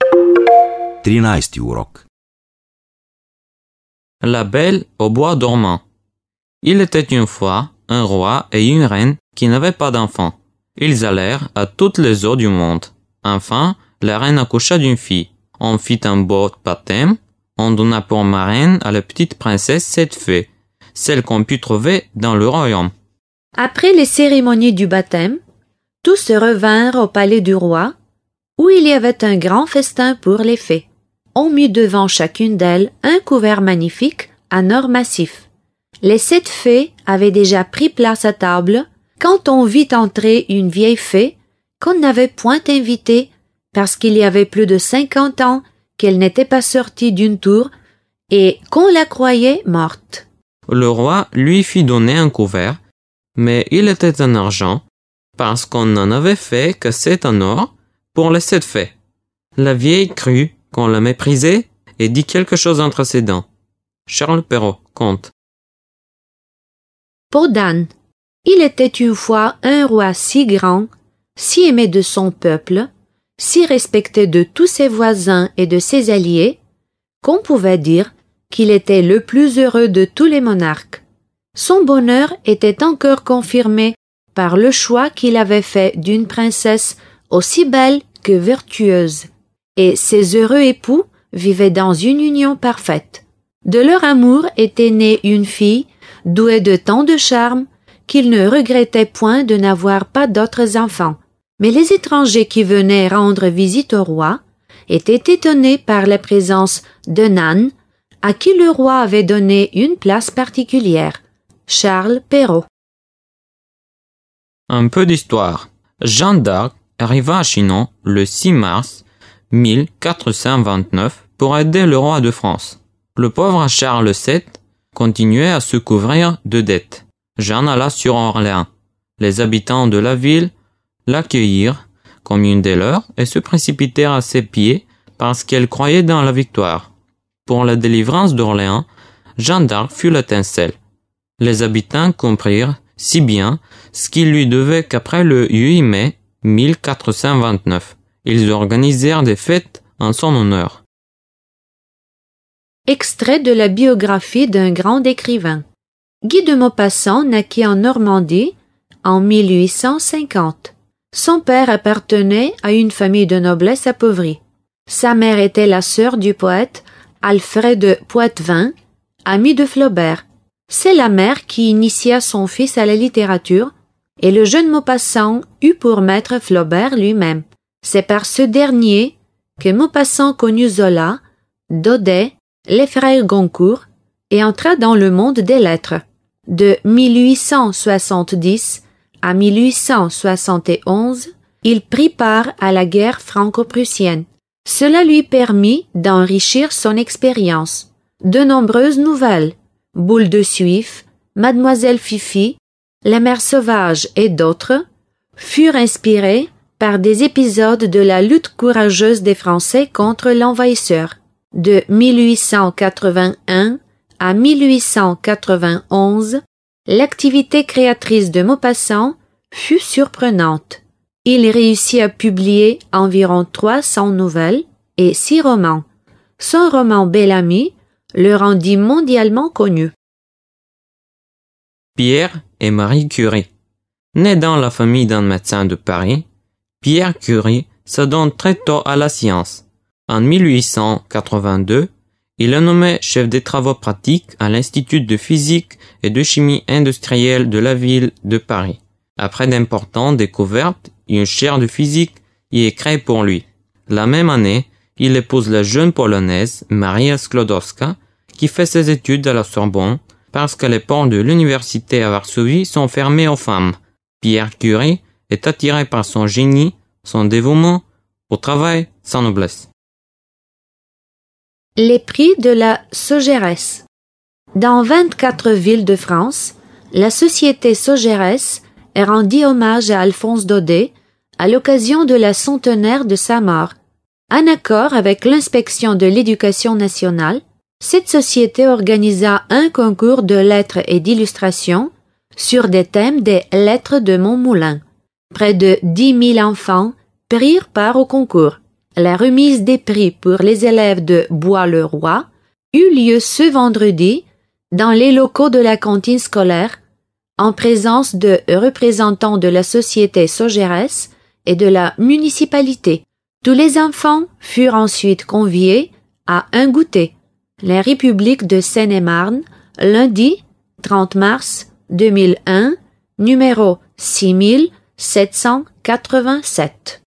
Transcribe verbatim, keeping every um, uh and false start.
trinaesti urok. La Belle au bois dormant. Il était une fois un roi et une reine qui n'avaient pas d'enfants. Ils allèrent à toutes les eaux du monde. Enfin, la reine accoucha d'une fille. On fit un beau baptême. On donna pour marraine à la petite princesse sept fées, celles qu'on put trouver dans le royaume. Après les cérémonies du baptême, tous se revinrent au palais du roi, où il y avait un grand festin pour les fées. On mit devant chacune d'elles un couvert magnifique en or massif. Les sept fées avaient déjà pris place à table quand on vit entrer une vieille fée qu'on n'avait point invitée parce qu'il y avait plus de cinquante ans qu'elle n'était pas sortie d'une tour et qu'on la croyait morte. Le roi lui fit donner un couvert, mais il était en argent, parce qu'on n'en avait fait que sept en or pour les sept fées. La vieille crut qu'on la méprisait et dit quelque chose entre ses dents. Charles Perrault, conte. Peau d'âne. Il était une fois un roi si grand, si aimé de son peuple, si respecté de tous ses voisins et de ses alliés, qu'on pouvait dire qu'il était le plus heureux de tous les monarques. Son bonheur était encore confirmé par le choix qu'il avait fait d'une princesse aussi belle que vertueuse, et ses heureux époux vivaient dans une union parfaite. De leur amour était née une fille douée de tant de charme qu'ils ne regrettaient point de n'avoir pas d'autres enfants. Mais les étrangers qui venaient rendre visite au roi étaient étonnés par la présence d'un âne à qui le roi avait donné une place particulière. Charles Perrault. Un peu d'histoire. Jeanne d'Arc arriva à Chinon le six mars mille quatre cent vingt-neuf pour aider le roi de France. Le pauvre Charles sept continuait à se couvrir de dettes. Jeanne alla sur Orléans. Les habitants de la ville l'accueillirent comme une des leurs et se précipitèrent à ses pieds parce qu'elle croyait dans la victoire. Pour la délivrance d'Orléans, Jeanne d'Arc fut l'étincelle. Les habitants comprirent si bien ce qu'ils lui devaient qu'après le huit mai mille quatre cent vingt-neuf, ils organisèrent des fêtes en son honneur. Extrait de la biographie d'un grand écrivain. Guy de Maupassant naquit en Normandie en mille huit cent cinquante. Son père appartenait à une famille de noblesse appauvrie. Sa mère était la sœur du poète Alfred de Poitevin, ami de Flaubert. C'est la mère qui initia son fils à la littérature, et le jeune Maupassant eut pour maître Flaubert lui-même. C'est par ce dernier que Maupassant connut Zola, Daudet, les frères Goncourt, et entra dans le monde des lettres. De mille huit cent soixante-dix à mille huit cent soixante et onze, il prit part à la guerre franco-prussienne. Cela lui permit d'enrichir son expérience. De nombreuses nouvelles, Boule de Suif, Mademoiselle Fifi, La mer sauvage et d'autres, furent inspirées par des épisodes de la lutte courageuse des Français contre l'envahisseur. De mille huit cent quatre-vingt-un à mille huit cent quatre-vingt-onze, l'activité créatrice de Maupassant fut surprenante. Il réussit à publier environ trois cents nouvelles et six romans. Son roman Bel Ami le rendit mondialement connu. Pierre et Marie Curie. Né dans la famille d'un médecin de Paris, Pierre Curie s'adonne très tôt à la science. En mille huit cent quatre-vingt-deux, il est nommé chef des travaux pratiques à l'Institut de physique et de chimie industrielle de la ville de Paris. Après d'importantes découvertes, une chaire de physique y est créée pour lui. La même année, il épouse la jeune polonaise Maria Sklodowska, qui fait ses études à la Sorbonne parce que les portes de l'université à Varsovie sont fermées aux femmes. Pierre Curie est attiré par son génie, son dévouement au travail, sa noblesse. Les prix de la Sogeres. Dans vingt-quatre villes de France, la société Sogeres rendit hommage à Alphonse Daudet à l'occasion de la centenaire de sa mort. En accord avec l'inspection de l'éducation nationale, cette société organisa un concours de lettres et d'illustrations sur des thèmes des lettres de Montmoulin. Près de dix mille enfants prirent part au concours. La remise des prix pour les élèves de Bois-le-Roi eut lieu ce vendredi dans les locaux de la cantine scolaire en présence de représentants de la société Sogérès et de la municipalité. Tous les enfants furent ensuite conviés à un goûter. La République de Seine-et-Marne, lundi trente mars deux mille un, numéro six mille sept cent quatre-vingt-sept.